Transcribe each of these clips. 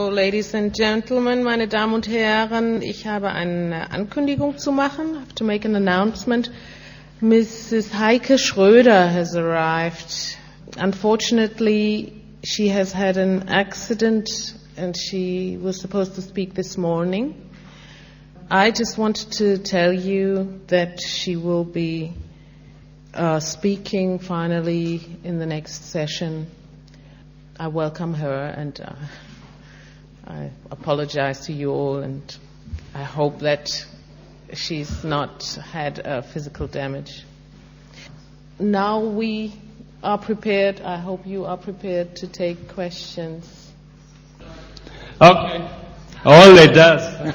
So, ladies and gentlemen, meine Damen und Herren, ich habe eine Ankündigung zu machen. I have to make an announcement. Mrs. Heike Schröder has arrived. Unfortunately, she has had an accident and she was supposed to speak this morning. I just wanted to tell you that she will be speaking finally in the next session. I welcome her and I apologize to you all, and I hope that she's not had physical damage. Now we are prepared. I hope you are prepared to take questions. Okay. Only does.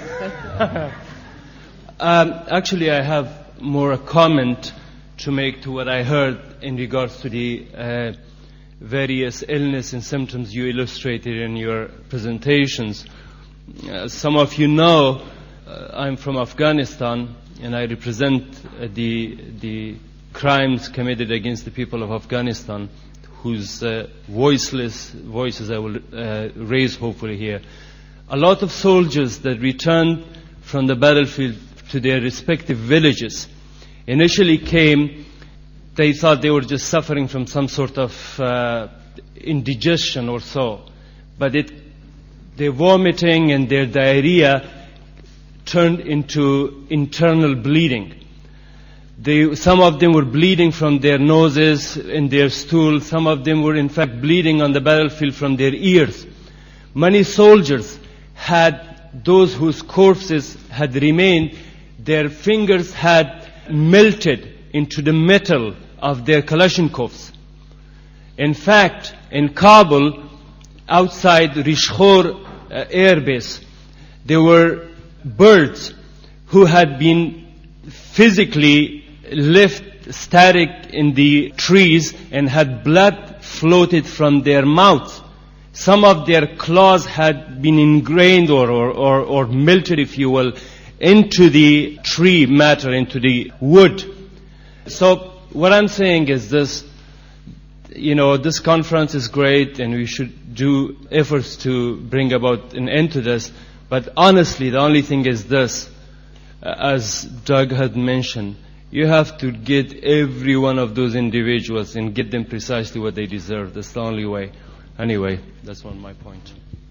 Actually, I have more a comment to make to what I heard in regards to the various illness and symptoms you illustrated in your presentations. Some of you know I'm from Afghanistan, and I represent the crimes committed against the people of Afghanistan, whose voices I will raise hopefully here. A lot of soldiers that returned from the battlefield to their respective villages initially came. They thought they were just suffering from some sort of indigestion or so. But their vomiting and their diarrhea turned into internal bleeding. Some of them were bleeding from their noses and their stool. Some of them were in fact bleeding on the battlefield from their ears. Many soldiers had, those whose corpses had remained, their fingers had melted into the metal of their Kalashnikovs. In fact, in Kabul, outside Rishkhor Air Base, there were birds who had been physically left static in the trees and had blood floated from their mouths. Some of their claws had been ingrained or melted, if you will, into the tree matter, into the wood. So what I'm saying is this, this conference is great and we should do efforts to bring about an end to this. But honestly, the only thing is this, as Doug had mentioned, you have to get every one of those individuals and get them precisely what they deserve. That's the only way. Anyway, that's my point.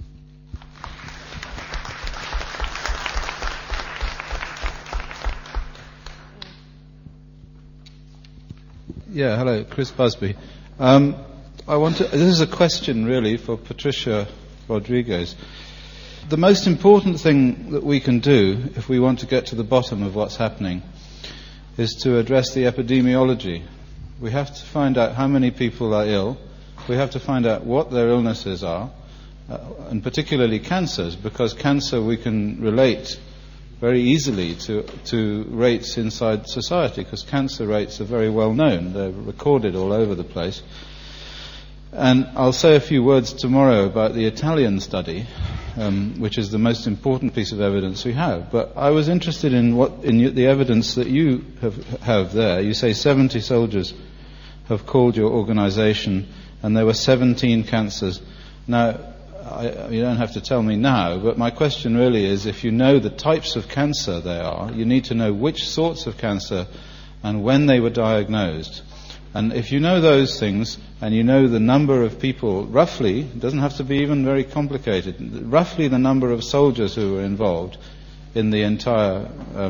Yeah, hello, Chris Busby. This is a question really for Patricia Rodriguez. The most important thing that we can do if we want to get to the bottom of what's happening is to address the epidemiology. We have to find out how many people are ill. We have to find out what their illnesses are, and particularly cancers, because cancer we can relate very easily to rates inside society, because cancer rates are very well known. They're recorded all over the place. And I'll say a few words tomorrow about the Italian study, which is the most important piece of evidence we have. But I was interested in the evidence that you have there. You say 70 soldiers have called your organization, and there were 17 cancers. Now, you don't have to tell me now, but my question really is, if you know the types of cancer they are, you need to know which sorts of cancer and when they were diagnosed. And if you know those things, and you know the number of people, roughly, it doesn't have to be even very complicated, roughly the number of soldiers who were involved in the entire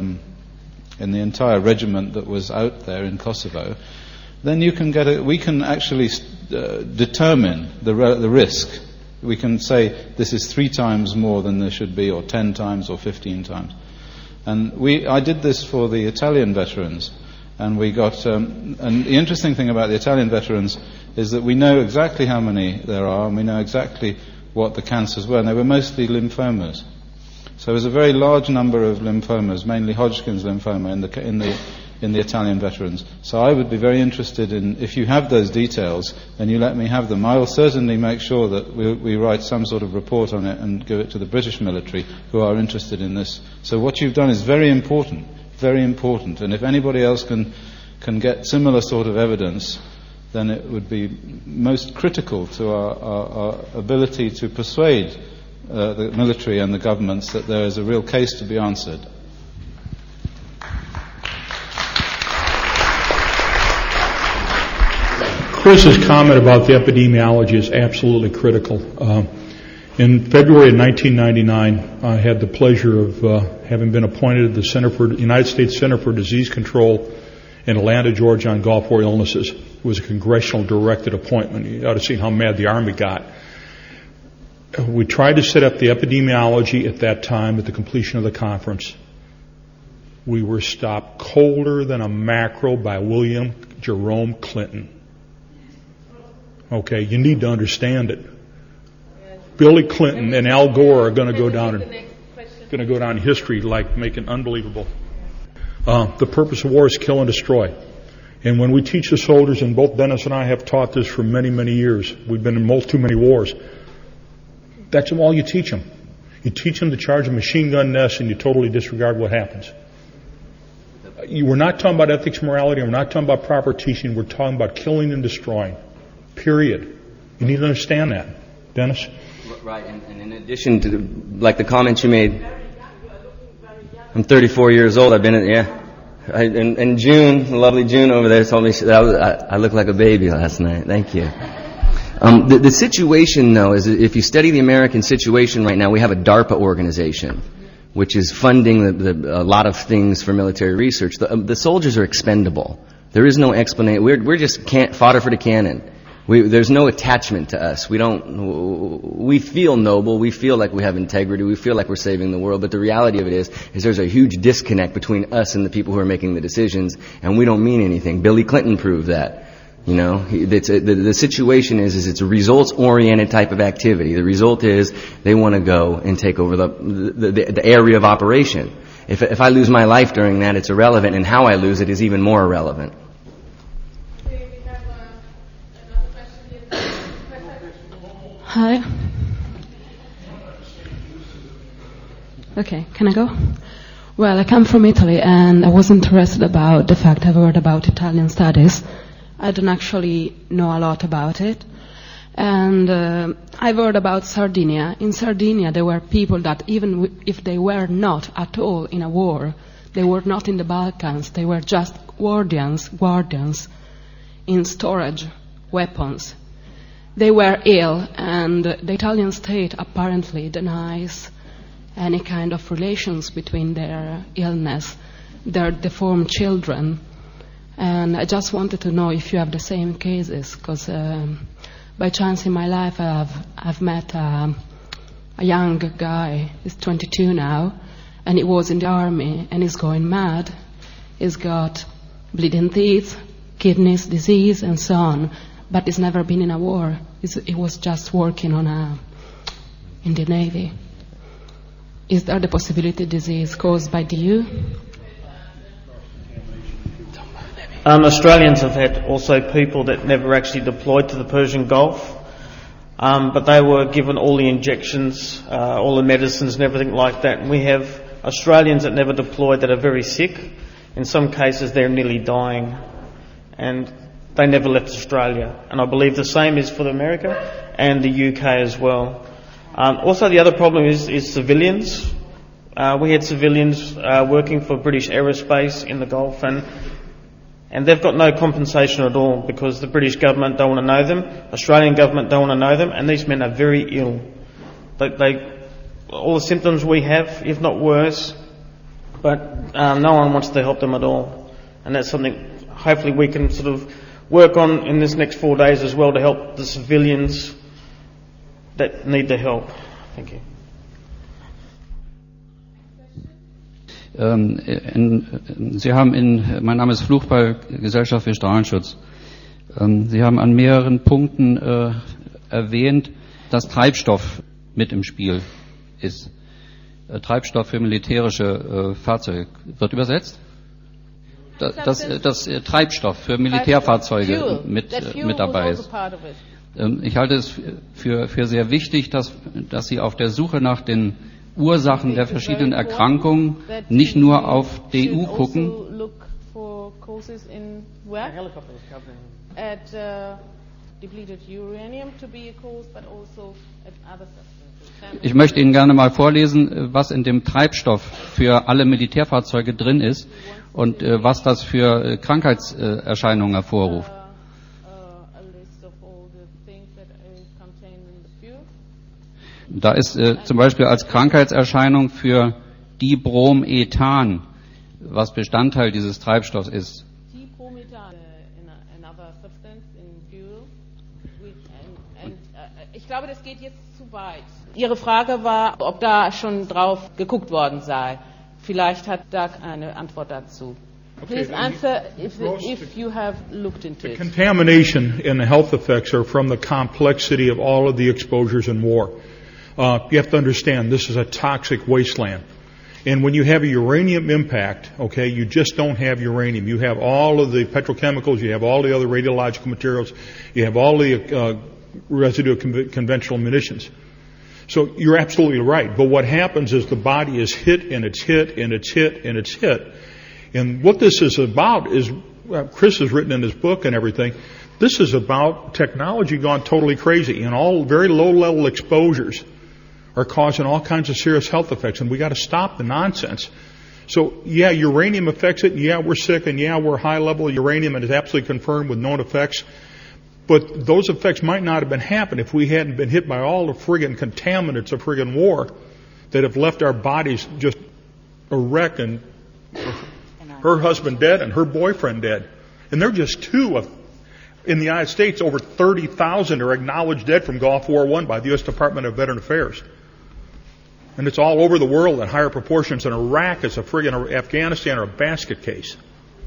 regiment that was out there in Kosovo, then we can actually determine the risk. We can say this is 3 times more than there should be, or 10 times, or 15 times. And I did this for the Italian veterans, and we got. And the interesting thing about the Italian veterans is that we know exactly how many there are, and we know exactly what the cancers were. And they were mostly lymphomas. So there was a very large number of lymphomas, mainly Hodgkin's lymphoma, in the Italian veterans. So I would be very interested in, if you have those details and you let me have them, I will certainly make sure that we write some sort of report on it and give it to the British military who are interested in this. So what you've done is very important, and if anybody else can get similar sort of evidence, then it would be most critical to our ability to persuade the military and the governments that there is a real case to be answered. Chris's comment about the epidemiology is absolutely critical. In February of 1999, I had the pleasure of having been appointed to the United States Center for Disease Control in Atlanta, Georgia, on Gulf War illnesses. It was a congressional directed appointment. You ought to see how mad the Army got. We tried to set up the epidemiology at that time at the completion of the conference. We were stopped colder than a mackerel by William Jerome Clinton. Okay, you need to understand it. Billy Clinton and Al Gore are going to go down in history like making unbelievable. The purpose of war is kill and destroy. And when we teach the soldiers, and both Dennis and I have taught this for many, many years, we've been in too many wars, that's all you teach them. You teach them to charge a machine gun nest and you totally disregard what happens. We're not talking about ethics, morality, we're not talking about proper teaching, we're talking about killing and destroying. Period. You need to understand that. Dennis? Right, and in addition to the comments you made, I'm 34 years old. I've been in June, the lovely June over there told me I looked like a baby last night. Thank you. The situation, though, is if you study the American situation right now, we have a DARPA organization, which is funding a lot of things for military research. The soldiers are expendable. There is no explanation. We're just fodder for the cannon. There's no attachment to us. We feel noble. We feel like we have integrity. We feel like we're saving the world. But the reality of it is there's a huge disconnect between us and the people who are making the decisions, and we don't mean anything. Billy Clinton proved that. You know, the situation is it's a results-oriented type of activity. The result is they want to go and take over the area of operation. If I lose my life during that, it's irrelevant, and how I lose it is even more irrelevant. Hi. Okay, can I go? Well, I come from Italy, and I was interested about the fact I've heard about Italian studies. I don't actually know a lot about it. And I've heard about Sardinia. In Sardinia, there were people that even if they were not at all in a war, they were not in the Balkans, they were just guardians in storage weapons. They were ill, and the Italian state apparently denies any kind of relations between their illness, their deformed children. And I just wanted to know if you have the same cases, because by chance in my life I've met a young guy, he's 22 now, and he was in the army, and he's going mad. He's got bleeding teeth, kidneys disease, and so on. But he's never been in a war. He was just working in the Navy. Is there the possibility disease caused by DU? Australians have had also people that never actually deployed to the Persian Gulf, but they were given all the injections, all the medicines and everything like that. And we have Australians that never deployed that are very sick. In some cases they're nearly dying, and they never left Australia. And I believe the same is for America and the UK as well. Also, the other problem is civilians. We had civilians working for British Aerospace in the Gulf, and they've got no compensation at all because the British government don't want to know them, Australian government don't want to know them, and these men are very ill. All the symptoms we have, if not worse, but no one wants to help them at all. And that's something hopefully we can sort of work on in this next 4 days as well to help the civilians that need the help. Thank you. Mein Name ist Fluchball, Gesellschaft für Strahlenschutz. Sie haben an mehreren Punkten erwähnt, dass Treibstoff mit im Spiel ist. Treibstoff für militärische Fahrzeuge. Wird übersetzt? Dass Treibstoff für Militärfahrzeuge mit dabei ist. Ich halte es für sehr wichtig, dass Sie auf der Suche nach den Ursachen der verschiedenen Erkrankungen nicht nur auf DU gucken, depleted uranium to be a cause, but also at other substances. Ich möchte Ihnen gerne mal vorlesen, was in dem Treibstoff für alle Militärfahrzeuge drin ist und was das für Krankheitserscheinungen hervorruft. Da ist zum Beispiel als Krankheitserscheinung für Dibromethan, was Bestandteil dieses Treibstoffs ist. Ich glaube, das geht jetzt zu weit. Ihre Frage war, ob da schon drauf geguckt worden sei. Vielleicht hat Doug eine Antwort dazu. Please answer if you have looked into it. The contamination and the health effects are from the complexity of all of the exposures in war. You have to understand, this is a toxic wasteland. And when you have a uranium impact, okay, you just don't have uranium. You have all of the petrochemicals, you have all the other radiological materials, you have all the residue of conventional munitions. So you're absolutely right. But what happens is the body is hit and it's hit and it's hit and it's hit. And what this is about is, Chris has written in his book and everything, this is about technology gone totally crazy, and all very low-level exposures are causing all kinds of serious health effects, and we got to stop the nonsense. So, yeah, uranium affects it, and yeah, we're sick, and yeah, we're high level of uranium, and it's absolutely confirmed with known effects. But those effects might not have been happening if we hadn't been hit by all the friggin' contaminants of friggin' war that have left our bodies just a wreck, and her husband dead and her boyfriend dead. And they're just two of, in the United States, over 30,000 are acknowledged dead from Gulf War I by the U.S. Department of Veteran Affairs. And it's all over the world in higher proportions, and Iraq is a friggin' Afghanistan or a basket case.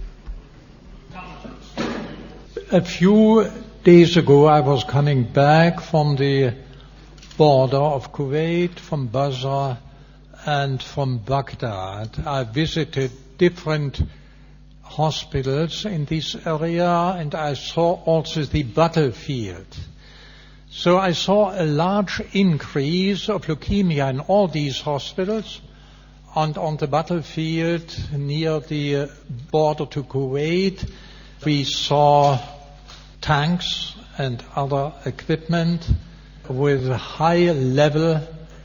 A few days ago I was coming back from the border of Kuwait, from Basra and from Baghdad. I visited different hospitals in this area, and I saw also the battlefield. So I saw a large increase of leukemia in all these hospitals, and on the battlefield near the border to Kuwait we saw tanks and other equipment with a high level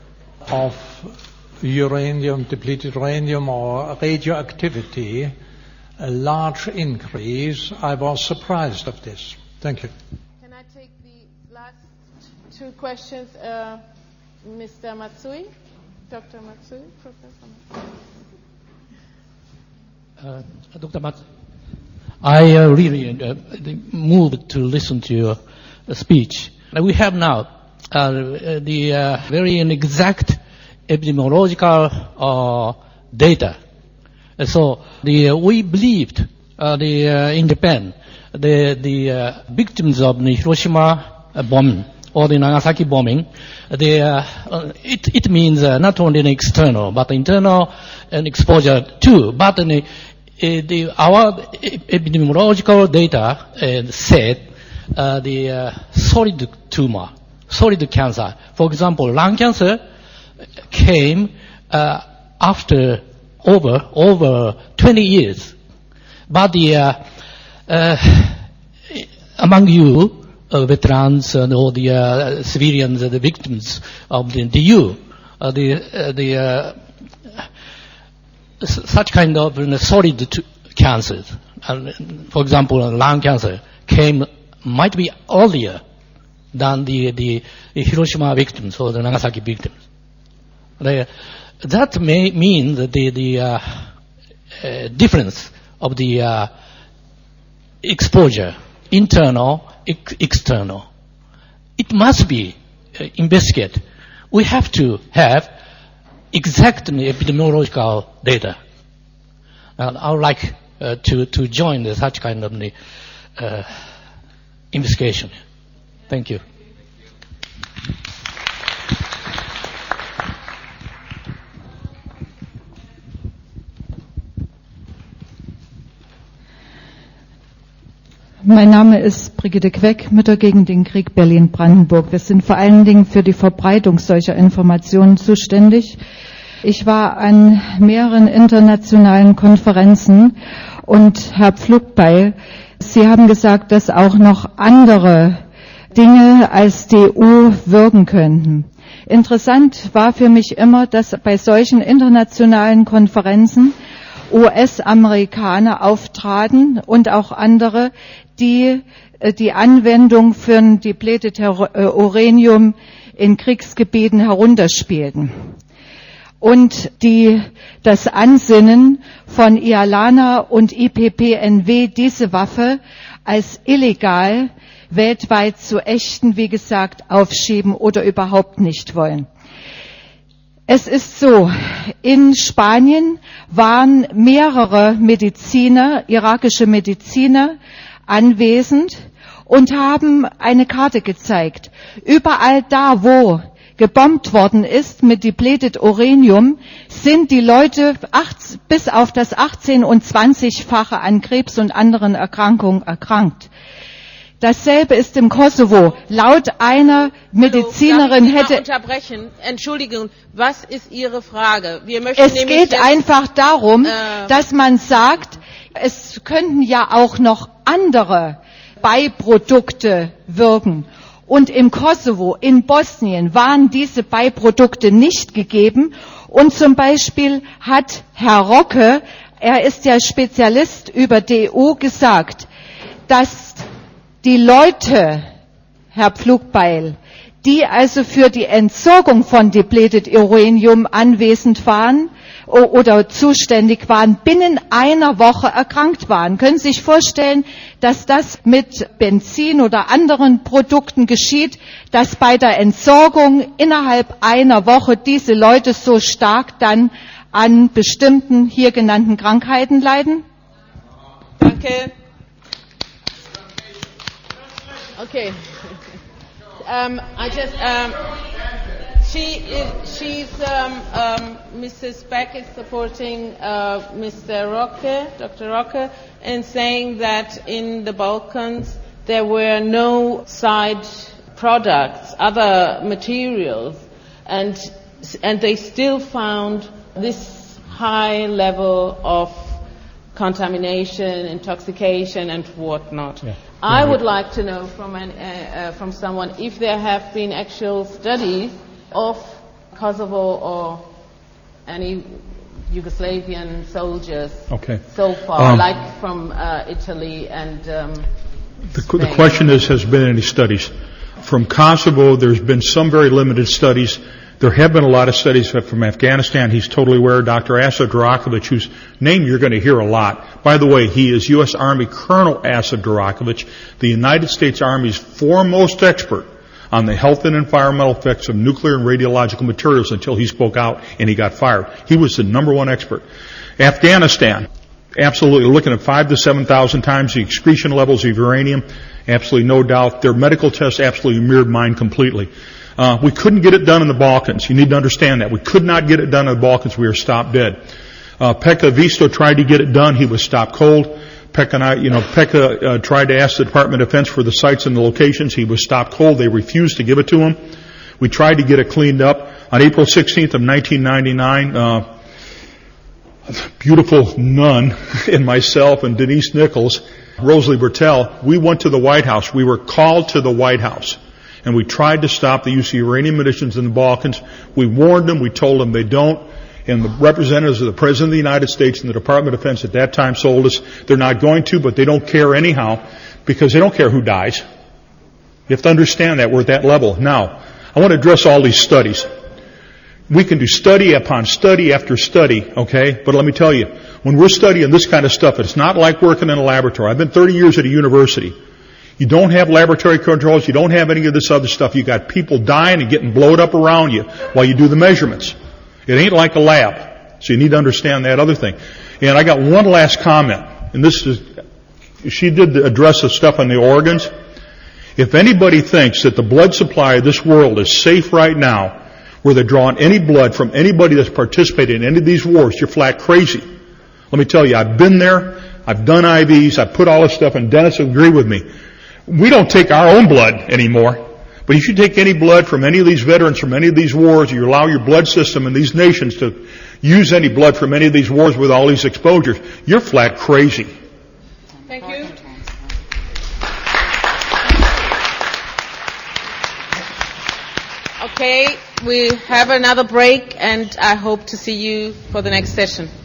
of uranium, depleted uranium or radioactivity, a large increase. I was surprised of this. Thank you. Can I take the last two questions? Mr. Matsui? Dr. Matsui? Professor Matsui? Dr. Matsui, I really moved to listen to your speech. We have now the very exact epidemiological data. So we believed in Japan the victims of the Hiroshima bombing or the Nagasaki bombing, it means not only an external but internal and exposure too. But our epidemiological data said the solid tumor, solid cancer. For example, lung cancer came after over 20 years. But among you, veterans and all the civilians, the victims of the EU, such kind of solid cancers, for example, lung cancer, might be earlier than the Hiroshima victims or the Nagasaki victims. That may mean that the difference of the exposure, internal, external, it must be investigated. We have to have exact epidemiological data. And I would like to join such kind of investigation. Thank you. Mein Name ist Brigitte Queck, Mütter gegen den Krieg Berlin-Brandenburg. Wir sind vor allen Dingen für die Verbreitung solcher Informationen zuständig. Ich war an mehreren internationalen Konferenzen und Herr Pflugbeil, Sie haben gesagt, dass auch noch andere Dinge als DO wirken könnten. Interessant war für mich immer, dass bei solchen internationalen Konferenzen US-Amerikaner auftraten und auch andere, die die Anwendung für ein depleted Uranium in Kriegsgebieten herunterspielten. Und die das Ansinnen von IALANA und IPPNW, diese Waffe als illegal weltweit zu ächten, wie gesagt, aufschieben oder überhaupt nicht wollen. Es ist so, in Spanien waren mehrere Mediziner, irakische Mediziner, anwesend und haben eine Karte gezeigt. Überall da, wo gebombt worden ist mit depleted Uranium, sind die Leute bis auf das 18- und 20-fache an Krebs und anderen Erkrankungen erkrankt. Dasselbe ist im Kosovo. Laut einer Medizinerin hätte... unterbrechen? Entschuldigung, was ist Ihre Frage? Es geht einfach darum, dass man sagt, es könnten ja auch noch andere Beiprodukte wirken. Und im Kosovo, in Bosnien waren diese Beiprodukte nicht gegeben. Und zum Beispiel hat Herr Rocke, er ist ja Spezialist über DO, gesagt, dass die Leute, Herr Pflugbeil, die also für die Entsorgung von depleted Uranium anwesend waren oder zuständig waren, binnen einer Woche erkrankt waren. Können Sie sich vorstellen, dass das mit Benzin oder anderen Produkten geschieht, dass bei der Entsorgung innerhalb einer Woche diese Leute so stark dann an bestimmten hier genannten Krankheiten leiden? Danke. Okay. Mrs. Beck is supporting Mr. Rocke, Dr. Rocke, and saying that in the Balkans there were no side products, other materials, and they still found this high level of contamination, intoxication, and whatnot. Yeah. I would like to know from someone if there have been actual studies of Kosovo or any Yugoslavian soldiers so far, like from Italy and the question is, has been any studies? From Kosovo, there's been some very limited studies. There have been a lot of studies from Afghanistan. He's totally aware. Dr. Asad Durakovic, whose name you're going to hear a lot. By the way, he is U.S. Army Colonel Asad Durakovic, the United States Army's foremost expert on the health and environmental effects of nuclear and radiological materials until he spoke out and he got fired. He was the number one expert. Afghanistan, absolutely looking at 5,000 to 7,000 times the excretion levels of uranium. Absolutely no doubt. Their medical tests absolutely mirrored mine completely. We couldn't get it done in the Balkans. You need to understand that. We could not get it done in the Balkans. We were stopped dead. Pekka Visto tried to get it done. He was stopped cold. Pekka tried to ask the Department of Defense for the sites and the locations. He was stopped cold. They refused to give it to him. We tried to get it cleaned up. On April 16th of 1999, a beautiful nun and myself and Denise Nichols, Rosalie Bertel, we went to the White House. We were called to the White House. And we tried to stop the use of uranium munitions in the Balkans. We warned them. We told them they don't. And the representatives of the President of the United States and the Department of Defense at that time told us they're not going to, but they don't care anyhow because they don't care who dies. You have to understand that. We're at that level. Now, I want to address all these studies. We can do study upon study after study, okay? But let me tell you, when we're studying this kind of stuff, it's not like working in a laboratory. I've been 30 years at a university. You don't have laboratory controls. You don't have any of this other stuff. You got people dying and getting blowed up around you while you do the measurements. It ain't like a lab. So you need to understand that other thing. And I got one last comment. And this is, she did address the stuff on the organs. If anybody thinks that the blood supply of this world is safe right now, where they're drawing any blood from anybody that's participated in any of these wars, you're flat crazy. Let me tell you, I've been there. I've done IVs. I've put all this stuff, and Dennis will agree with me. We don't take our own blood anymore. But if you take any blood from any of these veterans from any of these wars, you allow your blood system in these nations to use any blood from any of these wars with all these exposures, you're flat crazy. Thank you. Okay, we have another break, and I hope to see you for the next session.